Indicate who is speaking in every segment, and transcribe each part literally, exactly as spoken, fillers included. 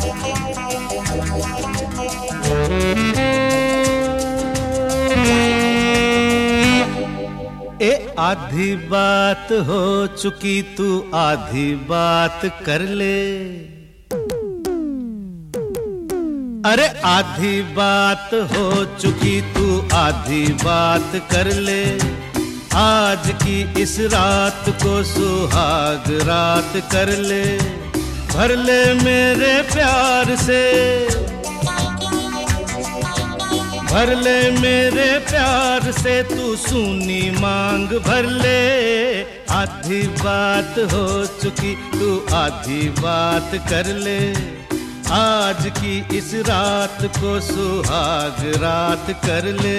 Speaker 1: ए आधी बात हो चुकी तू आधी बात कर ले। अरे आधी बात हो चुकी तू आधी बात कर ले। आज की इस रात को सुहाग रात कर ले। भर ले मेरे प्यार से, भर ले मेरे प्यार से तू सूनी मांग भर ले। आधी बात हो चुकी तू आधी बात कर ले। आज की इस रात को सुहाग रात कर ले।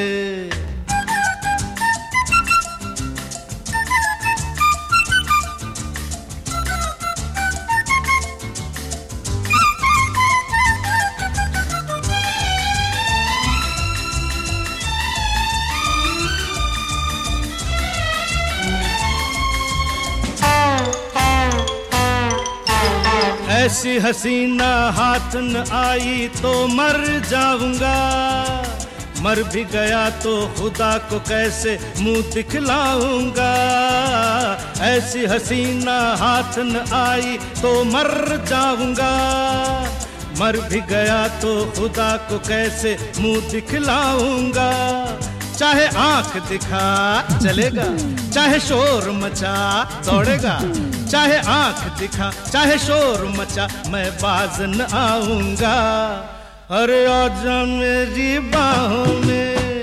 Speaker 1: ऐसी हसीना हाथ न आई तो मर जाऊंगा। मर भी गया तो खुदा को कैसे मुंह दिखलाऊंगा। ऐसी हसीना हाथ न आई तो मर जाऊंगा। मर भी गया तो खुदा को कैसे मुंह दिखलाऊंगा। चाहे आंख दिखा चलेगा, चाहे शोर मचा दौड़ेगा। चाहे आंख दिखा चाहे शोर मचा मैं बाज न आऊंगा। अरे आजा मेरी बाहों में,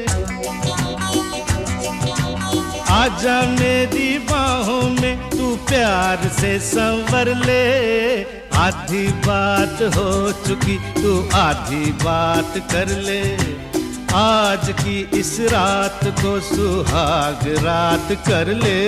Speaker 1: आजा मेरी बाहों में तू प्यार से संवर ले। आधी बात हो चुकी तू आधी बात कर ले। आज की इस रात को सुहाग रात कर ले।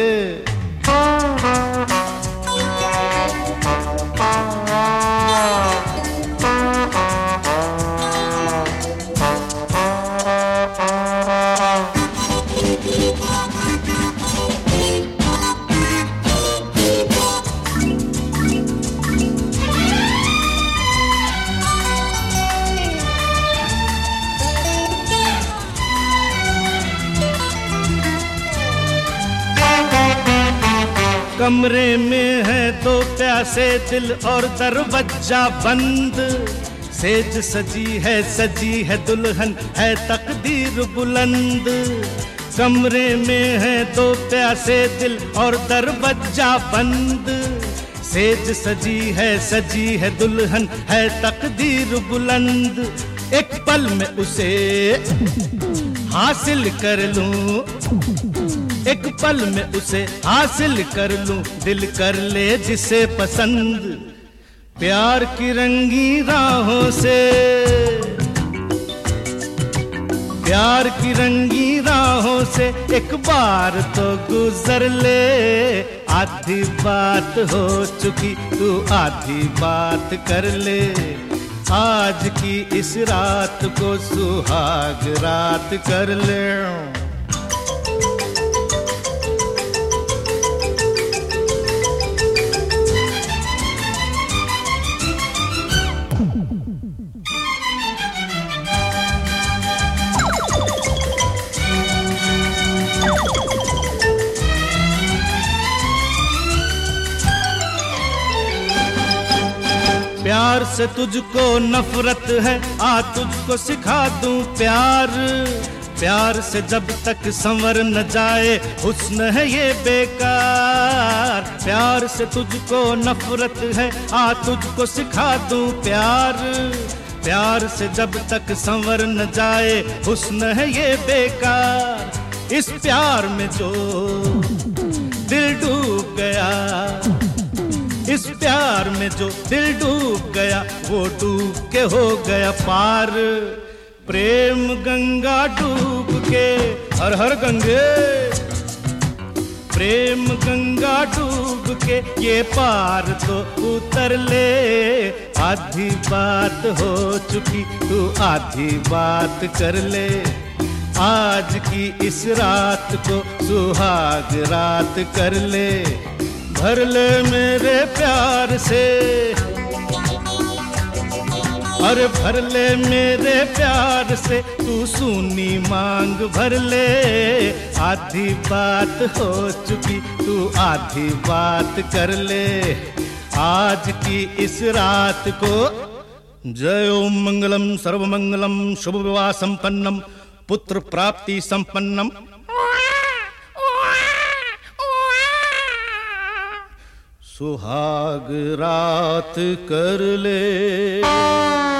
Speaker 1: कमरे में है दो प्यासे दिल और दरवाजा बंद। सेज सजी है सजी है दुल्हन है तकदीर बुलंद। कमरे में है दो प्यासे दिल और दरवाजा बंद। सेज सजी है सजी है दुल्हन है तकदीर बुलंद। एक पल में उसे हासिल कर लूं, एक पल में उसे हासिल कर लूं। दिल कर ले जिसे पसंद। प्यार की रंगी राहों से, प्यार की रंगी राहों से एक बार तो गुजर ले। आधी बात हो चुकी तू आधी बात कर ले। आज की इस रात को सुहाग रात कर ले। प्यार से तुझको नफरत है आ तुझको सिखा दूं प्यार। प्यार से जब तक संवर न जाए हुस्न है ये बेकार। प्यार से तुझको नफरत है आ तुझको सिखा दूं प्यार। प्यार से जब तक संवर न जाए हुस्न है ये बेकार। इस प्यार में जो दिल डूब गया, इस प्यार में जो दिल डूब गया वो डूब के हो गया पार। प्रेम गंगा डूब के हर हर गंगे, प्रेम गंगा डूब के ये पार तो उतर ले। आधी बात हो चुकी तू आधी बात कर ले। आज की इस रात को सुहाग रात कर ले। भर ले मेरे प्यार से, अरे भर ले मेरे प्यार से तू सूनी मांग भर ले, आधी बात हो चुकी तू आधी बात कर ले, आज की इस रात को। जय ओम मंगलम सर्वमंगलम शुभ विवाह संपन्नम पुत्र प्राप्ति संपन्नम। सुहाग रात कर ले।